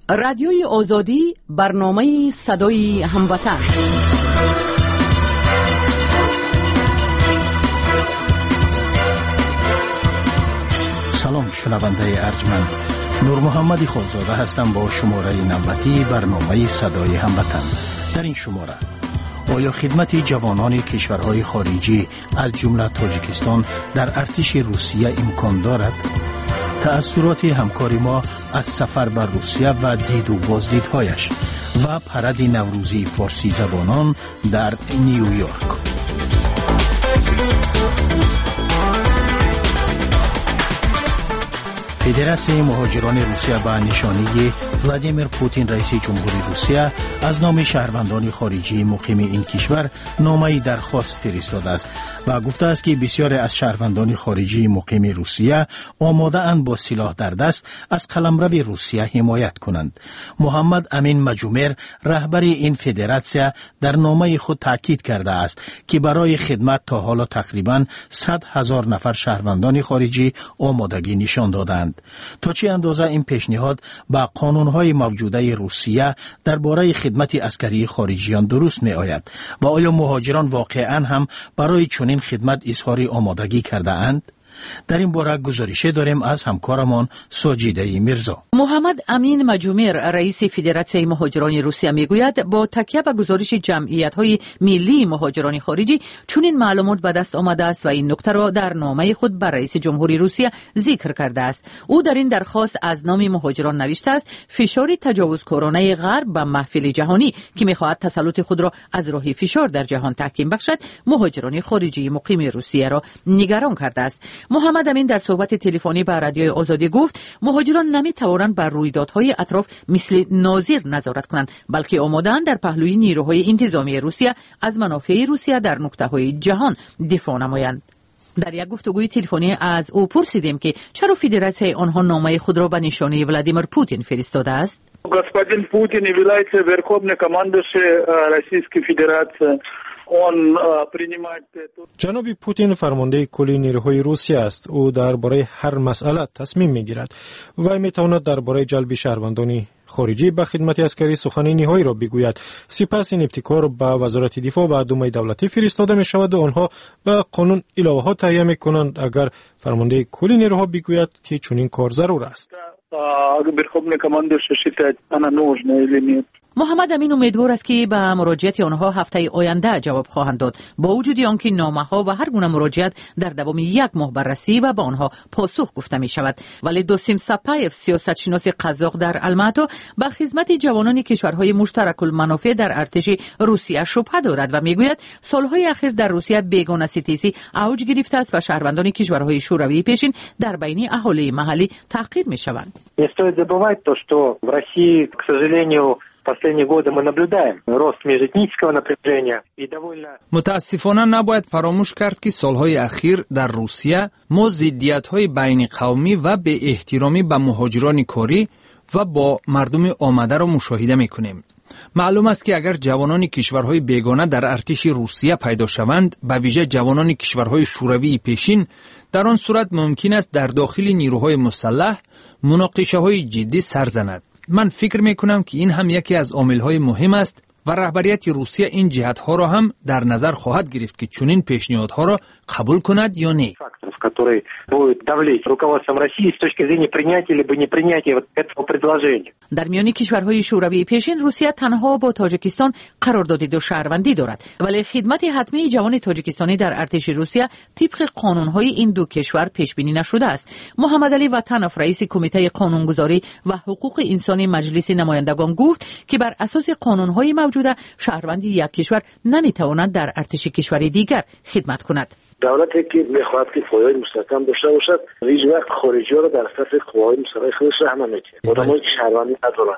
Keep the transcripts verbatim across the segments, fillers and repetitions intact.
رادیوی آزادی، برنامه صدای هموطن. سلام شنونده ارجمند، نور محمد خودزاده هستم با شماره نوبتی برنامه صدای هموطن. در این شماره آیا خدمت جوانان کشورهای خارجی از جمله تاجیکستان در ارتش روسیه امکان دارد؟ تأثیرات همکاری ما از سفر بر روسیه و دید و بازدیدهایش و پرد نوروزی فارسی زبانان در نیویورک. فدراسیون مهاجران روسیه به نشانی ولادیمیر پوتین رئیس جمهوری روسیه از نام شهروندان خارجی مقیم این کشور نامه‌ای درخواست فرستاده است و گفته است که بسیاری از شهروندان خارجی مقیم روسیه آماده اند با سلاح در دست از قلمرو روسیه حمایت کنند. محمد امین مجومر رهبر این فدراسیون در نامه خود تاکید کرده است که برای خدمت تا حالا تقریباً صد هزار نفر شهروندان خارجی آمادگی نشان دادند. تا چه اندازه این پیشنهاد با قانون‌های موجوده روسیه درباره خدمت عسکری خارجیان درست می آید و آیا مهاجران واقعاً هم برای چنین خدمت اظهار آمادگی کرده اند؟ در این باره گزارش داریم از همکارمان ساجیده میرزا. محمد امین مجومر رئیس فدراسیون مهاجران روسیه میگوید با تکیه به گزارش جمعیت‌های ملی مهاجران خارجی چنین معلومات به دست آمده است و این نکته را در نامه خود بر رئیس جمهوری روسیه ذکر کرده است. او در این درخواست از نام مهاجران نوشته است فشار تجاوزکارانه غرب به محفل جهانی که می‌خواهد تسلط خود را از راه فشار در جهان تحکیم بخشد مهاجران خارجی مقیم روسیه را نگران کرده است. محمد امین در صحبت تلفنی با رادیوی آزادی گفت مهاجران نمی توانند بر رویدادهای اطراف مثل ناظر نظارت کنند بلکه آماده‌اند در پهلوی نیروهای انتظامی روسیه از منافع روسیه در نقطه‌های جهان دفاع نمایند. در یک گفتگوی تلفنی از او پرسیدیم که چرا فدراسیون آنها نامه خود را به نشانه ولادیمیر پوتین فرستاده است. Господин Путин является верховным командующим Российской Федерации. جناب پوتین فرمانده کل نیروهای روسیه است. او درباره هر مسئله تصمیم میگیرد و میتواند درباره جلب شهروندان خارجی به خدمت عسکری سخن نهایی را بگوید. سپس این ابتکار به وزارت دفاع و دومه دولتی فرستاده می شود و آنها به قانون الهه ها تهیه می کنند اگر فرمانده کل نیروها بگوید که چنین کار ضرور است. محمد امین امیدوار است که به مراجعت آنها هفته آینده جواب خواهند داد با وجود آنکه نامه‌ها و هر گونه مراجعت در دوام یک ماه بررسی و به آنها پاسخ گفته می شود. ولی دوسیم سپایف سیاستشناس قزاق در الماتا به خدمت جوانان کشورهای مشترک المنافع در ارتش روسیه شبهه دارد و میگوید سالهای اخیر در روسیه بیگانه ستیزی اوج گرفته است و شهروندان کشورهای شوروی پیشین در بین اهالی محلی تحقیر می شوند. Не стоит забывать то, что в России, к сожалению, последние годы мы наблюдаем рост межэтнического напряжения и довольно متاسفانه نباید فراموش کرد که سالهای اخیر در روسیه ما ضدیت‌های بین قومی و به احترامی به مهاجران کاری و با مردم آمده را مشاهده می‌کنیم. معلوم است که اگر جوانان کشورهای بیگانه در ارتش روسیه پیدا شوند، به ویژه جوانان کشورهای شوروی پیشین، در آن صورت ممکن است در داخل نیروهای مسلح مناقشه‌های جدی سر زند. من فکر میکنم که این هم یکی از عامل‌های مهم است و رهبریت روسیه این جهت‌ها را هم در نظر خواهد گرفت که چنین پیشنهادها را قبول کند یا نه. который будет давлеть руководством России с точки зрения принятия либо непринятия вот этого предложения. در میان کشورهای شوروی پیشین روسیه تنها با تاجیکستان قرارداد دو شهروندی دارد ولی خدمت حتمی جوان تاجیکستانی در ارتش روسیه طبق قانون‌های این دو کشور پیش بینی نشده است. محمد علی وطنوف رئیس کمیته قانونگذاری و حقوق انسانی مجلس نمایندگان گفت که بر اساس قانون‌های موجوده شهروندی یک کشور نمی‌تواند در ارتش کشوری دیگر خدمت کند. دولتی که میخواهد که قوای مستحکم داشته باشد هیچ وقت خارجی ها را در صف قوای مسلح خودش رحم نمیکنه. آدمایی که شهروندی ندارن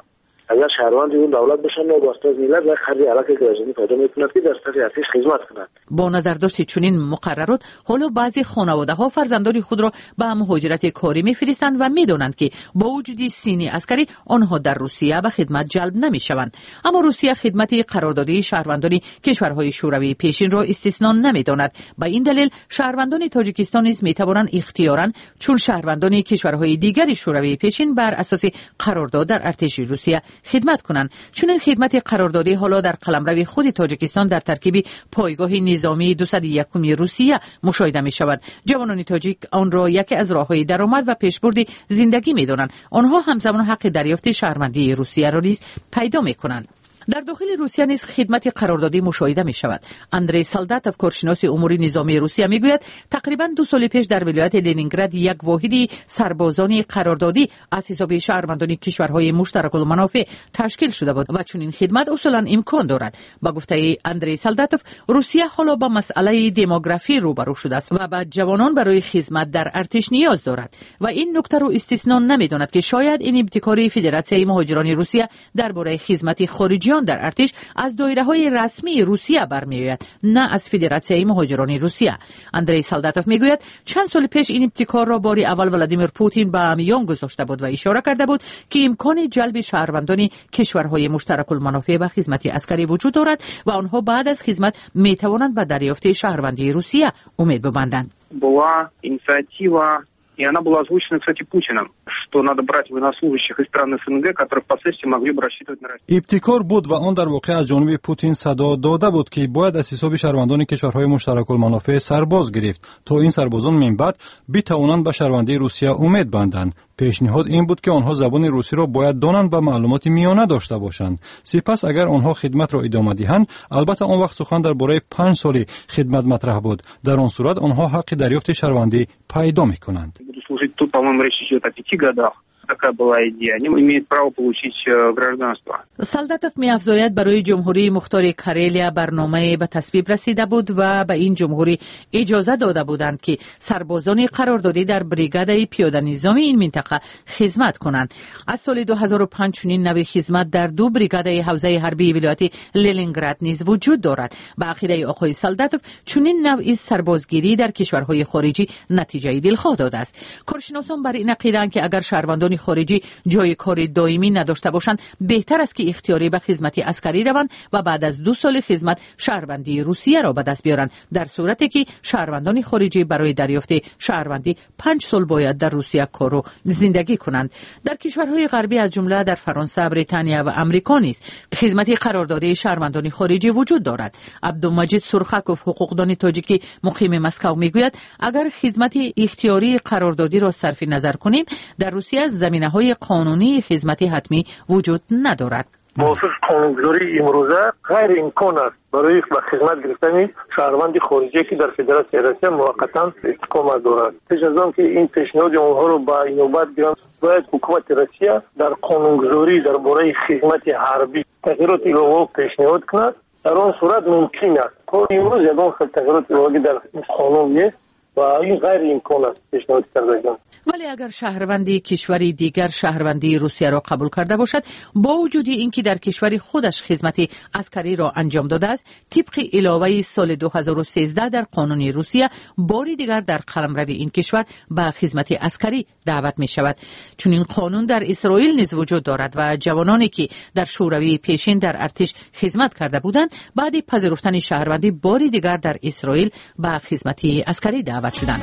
اگر شهروند اون دولت باشن وابسته از ملت و خرج علاقه گذاری پیدا میکنند که در سطح ارتش خدمت کنند. با نظرداشت چنین مقررات حالا بعضی خانواده‌ها فرزندان خود را به مهاجرت کاری می‌فرستند و می‌دانند که با وجود سینی عسکری آنها در روسیه به خدمت جلب نمی‌شوند. اما روسیه خدمت قراردادی شهروندان کشورهای شوروی پیشین را استثنا نمی‌داند. به این دلیل شهروندان تاجیکستان نیز می‌توانند اختیاراً چون شهروندان کشورهای دیگر شوروی پیشین بر اساس قرارداد در ارتش روسیه خدمت کنند. چون این خدمت قراردادی حالا در قلمرو خود تاجیکستان در ترکیب پایگاه نظامی دویست و یک روسیه مشاهده می شود. جوانان تاجیک آن را یکی از راههای درآمد و پیشبرد زندگی می دانند. آنها همزمان حق دریافت شهروندی روسیه را نیز پیدا می کنند. در داخل روسیه نیز خدمت قراردادی مشاهده می شود. اندری سالداتوف کارشناس امور نظامی روسیه می گوید تقریبا دو سال پیش در ولایت لنینگراد یک واحد سربازان قراردادی از حساب شهروندان کشورهای مشترک المنافع تشکیل شده بود و چون این خدمت اصولا امکان دارد. با گفته اندری سالداتوف روسیه حالا با مسئله دموگرافی روبرو شده است و بعد جوانان برای خدمت در ارتش نیاز دارد و این نکته را استثنا نمی داند که شاید این ابتکاری فدراسیون مهاجران روسیه درباره خدمت خارجی در ارتش از دایره‌های رسمی روسیه برمی‌آید نه از فدراسیون مهاجران روسیه. اندری سالداتوف میگوید چند سال پیش این ابتکار را بار اول ولادیمیر پوتین به میان گذاشته بود و اشاره کرده بود که امکان جلب شهروندان کشورهای مشترک المنافع به خدمت عسکری وجود دارد و آنها بعد از خدمت میتوانند به دریافت شهروندی روسیه امید ببندند. Была инициатива, и она была озвучена, кстати, Путиным, что надо брать военнослужащих из стран СНГ, которые впоследствии могли бы рассчитывать на Россию. ابتکار بود و آن در واقع از جانب پوتین صدا داده بود که باید از حساب شهروندان کشورهای مشترک المنافع سرباز گرفت تا این سربازان من بعد بتوانند به شهروندی روسیه امید بندند. پیشنهاد این بود که آنها زبان روسی را باید دانند و معلومات میانه داشته باشند. سپس اگر آنها خدمت را ادامه دهند، البته آن وقت سخن درباره پنج سال خدمت مطرح بود. در آن صورت آنها حق دریافت شهروندی پیدا میکنند. Тут, по-моему, речь идет о пяти годах. Такая была идея. Они имеют право получить гражданство. سالداتوف می‌افزاید برای جمهوری مختار کارلیا برنامه به تصویب رسیده بود و به این جمهوری اجازه داده بودند که سربازان قراردادی در بریگاد پیاده نظامی این منطقه خدمت کنند. از سال دو هزار و پنج چنین نوع خدمت در دو بریگاد حوزه حربی ولایت لنینگراد نیز وجود دارد. به عقیده آقای سالداتوف چنین نوع سربازگیری در کشورهای خارجی نتیجه دلخواه داده است. کارشناسان بر این عقیده‌اند که اگر شهروندان خارجی جای کار دائمی نداشته باشند بهتر است که اختیاری به خدمت عسکری روند و بعد از دو سال خدمت شهروندی روسیه را به دست بیارند، در صورتی که شهروندان خارجی برای دریافت شهروندی پنج سال باید در روسیه کار و زندگی کنند. در کشورهای غربی از جمله در فرانسه، بریتانیا و امریکا نیز خدمت قراردادی شهروندان خارجی وجود دارد. عبدالمجید سرخکوف حقوقدان تاجیکی مقیم مسکو میگوید اگر خدمت اختیاری قراردادی را صرف نظر کنیم در روسیه زمینه‌های قانونی خدمت حتمی وجود ندارد. موافق قانونگذاری امروزه غیر امکان است برای خدمت گرفتن شهروند خارجی که در فدراسیون روسیه موقتا اقامت دارد. پیش از آن که این پیشنهاد اونها رو با نوبت بیان باید حکومت روسیه در قانونگذاری درباره خدمت حربی تغییرات الهی پیشنهاد کند. در آن صورت ممکن است که امروز یگان تغییرات الهی در قانون نیست و این غیر امکان است پیشنهاد کرده. ولی اگر شهروندی کشوری دیگر شهروندی روسیه را قبول کرده باشد با وجود اینکه در کشور خودش خدمت عسکری را انجام داده است طبق علاوه سال دو هزار و سیزده در قانون روسیه باری دیگر در قلمرو این کشور به خدمت عسکری دعوت می شود. چون این قانون در اسرائیل نیز وجود دارد و جوانانی که در شوروی پیشین در ارتش خدمت کرده بودند بعد پذیرفتن شهروندی باری دیگر در اسرائیل به خدمت عسکری دعوت شدند.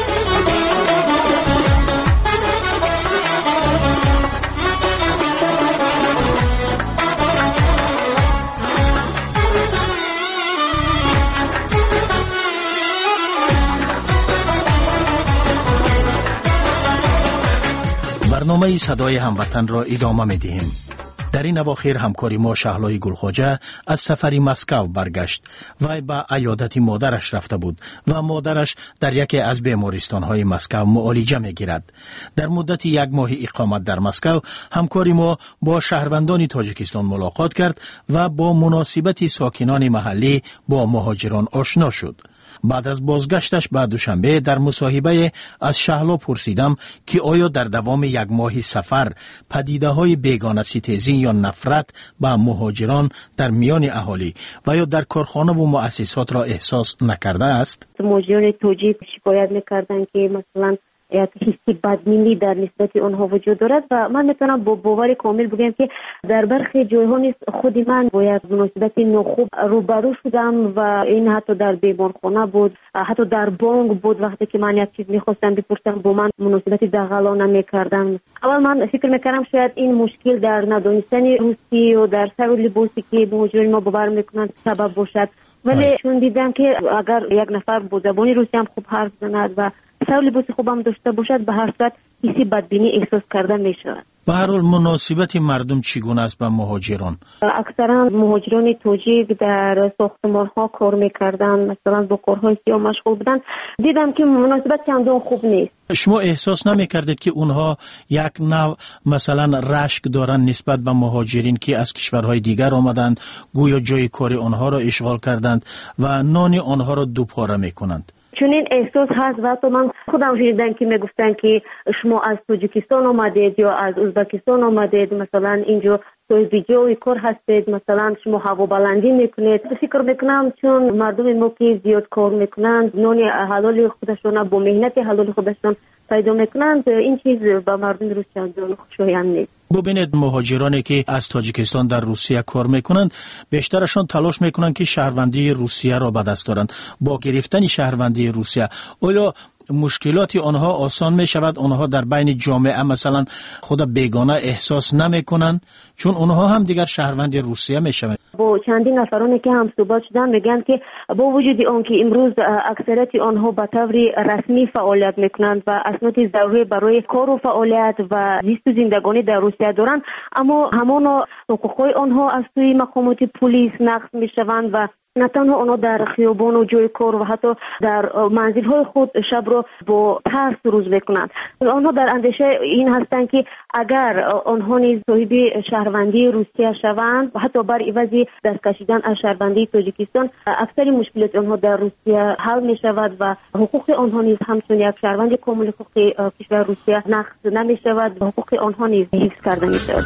برنامه صدای هموطن را ادامه می دهیم. در این اواخر همکاری ما شهلای گلخواجه از سفری مسکو برگشت. وی به عیادت مادرش رفته بود و مادرش در یکی از بیمارستان‌های مسکو معالجه می‌گیرد. در مدت یک ماه اقامت در مسکو همکاری ما با شهروندان تاجیکستان ملاقات کرد و با مناسبت ساکنان محلی با مهاجران آشنا شد. بعد از بازگشتش به دوشنبه در مصاحبه از شهلا پرسیدم که آیا در دوام یک ماه سفر پدیده های بیگانه ستیزی یا نفرت به مهاجران در میان اهالی و یا در کارخانه و مؤسسات را احساس نکرده است؟ مهاجران توجیه شکایت میکردن که مثلا یک حسی بدبینی در نسبت آنها وجود دارد و من میتونم با باور کامل بگم که در برخی جایها نیز خود من با یک مناسبت ناخوب روبرو شدم و این حتی در بیمارخانه بود، حتی در بانک بود. وقتی که من یک چیز میخواستم بپرسم با من مناسبت دغلانه میکردن. اول من فکر میکردم شاید این مشکل در ندانستن روسی و در سر لباسی که مهاجرین ما باور میکنند سبب باشد، ولی چون دیدم که اگر یک نفر با زبان روسی هم خوب حرف زند و سر لباس خوبم داشته باشد به هر صورت حسی بدبینی احساس کرده می شود. به هر حال مناسبت مردم چگونه است به مهاجران؟ اکثرا مهاجران توجیک در ساختمان ها کار میکردن، مثلا با کارهای سیاه مشغول بودن. دیدم که مناسبت چندان خوب نیست. شما احساس نمیکردید که اونها یک نوع مثلا رشک دارن نسبت به مهاجرین که از کشورهای دیگر آمدند، گویا جای کار آنها را اشغال کردند و نان آنها را دوپاره میکنند؟ چون این احساس هست و حتی من خودم شنیدم که میگفتن که شما از تاجیکستان آمدید یا از ازبکستان آمدید، مثلا اینجا صاحب جای کار هستید، مثلا شما هوا بلندی میکنید. فکر میکنم چون مردم ما که زیاد کار میکنند، نان حلال خودشون با مهنت حلال خودشون پیدا میکنند، این چیز به مردم روس چندان خوشایند نیست. ببینید مهاجرانی که از تاجیکستان در روسیه کار میکنند بیشترشان تلاش میکنند که شهروندی روسیه را به دست دارند. با گرفتن شهروندی روسیه آیا مشکلات آنها آسان می شود؟ آنها در بین جامعه مثلا خود بیگانه احساس نمی کنند چون آنها هم دیگر شهروند روسیه می شوند؟ با چندین نفرانی که هم صحبت شدن میگن که با وجود آن که امروز اکثریت آنها به طور رسمی فعالیت میکنند و اسناد ضروری برای کار و فعالیت و زیست و زندگانی در روسیه دارند، اما همان حقوقهای آنها از سوی مقامات پلیس نقض میشوند و نه تنها آنها در خیابان و جای کار و حتی در منزل‌های خود شب را با ترس روز میکنند. آنها در اندیشه این هستند که اگر آنها نیز صاحب شهروندی روسیه شوند و حتی بر عوض دست کشیدن از شهروندی تاجیکستان، اکثر مشکلات آنها در روسیه حل می شود و حقوق آنها نیز همچون یک شهروند کامل حقوق کشور روسیه نقض نمی شود و حقوق آنها نیز حفظ کرده می شود.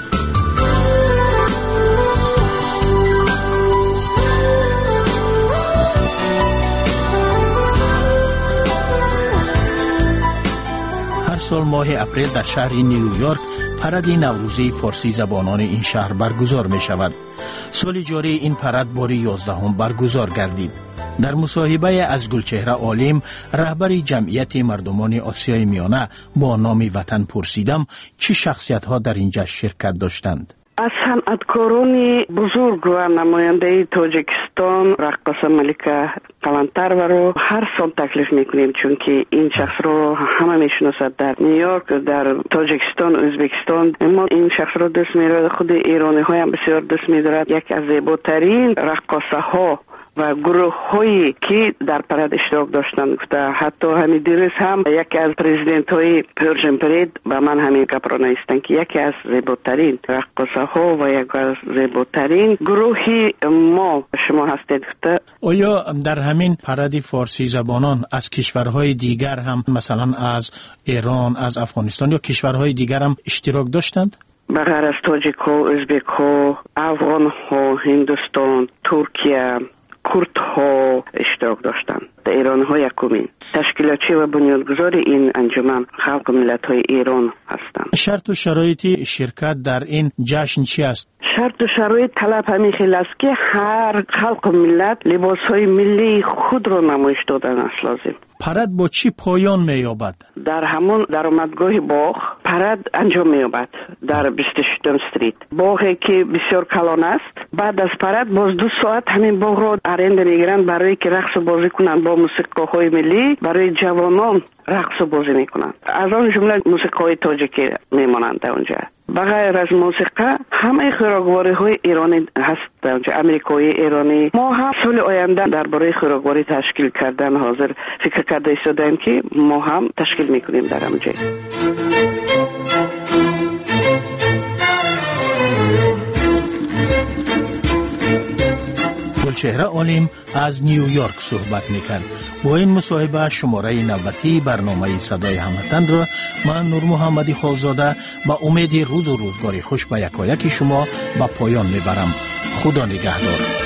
سال ماه اپریل در شهر نیویورک پرد نوروزی فارسی زبانان این شهر برگزار می شود. سال جاری این پرد بار یازدهم برگزار گردید. در مصاحبه از گلچهره عالم رهبر جمعیت مردمان آسیای میانه با نام وطن پرسیدم چه شخصیت ها در اینجا شرکت داشتند. از صنعتکاران بزرگ و نماینده تاجیکستان رقاصه ملکه قلندروا رو هر سال تکلیف میکنیم، چون که این شخص رو همه میشناسد در نیویورک، در تاجیکستان، ازبکستان. اما این شخص رو دوست می‌دارد، خود ایرانی های هم بسیار دوست می‌دارد. یکی از زیباترین رقاصه ها و گروه هایی که در پرد اشتراک داشتند گفته. حتی همین دیروز هم یکی از پرزیدنت های پرژن پرید به من همین گپ را نوشتند که یکی از زیباترین رقاصه ها و یکی از زیباترین گروهی ما شما هستید گفته. آیا در همین پرد فارسی زبانان از کشورهای دیگر هم مثلا از ایران، از افغانستان یا کشورهای دیگر هم اشتراک داشتند؟ بغیر از تاجیک ها، ازبک ها، افغان ها، هندوستان، ترکیه، کرد ها اشتراک داشتند. ایران ها یکمین تشکیلاتچی و بنیانگذار این انجمن خلق ملت های ایران هستند. شرط و شرایط شرکت در این جشن چی است؟ شرط و شرایط طلب همین خیلی است که هر خلق ملت لباس های ملی خود را نمایش دادن است لازم. پرد با چی پایان می‌یابد؟ در همون درآمدگاه باغ پرد انجام می‌یابد در بیست و ششم استریت. باغی که بسیار کلان است. بعد از پرد باز دو ساعت همین باغ را ارنده می‌گیرند برای که رقص و بازی کنند با موسیقی‌های ملی، برای جوانان رقص و بازی می‌کنند. از آن جمله موسیقی‌های تاجیکی می‌مانند در اونجا. بغیر از موسیقی همه خوراکواری های ایرانی هست در اونجا، امریکایی، ایرانی. ما هم سال آینده درباره خوراکواری تشکیل کردن حاضر فکر کرده ایستادیم که ما هم تشکیل میکنیم در اونجا. بوشهره عالم از نیویورک صحبت میکرد. با این مصاحبه شماره نوبتی برنامه صدای هموطن را من نور محمدی خالزاده با امید روز و روزگاری خوش به یکایک شما به پایان میبرم. خدا نگهدار.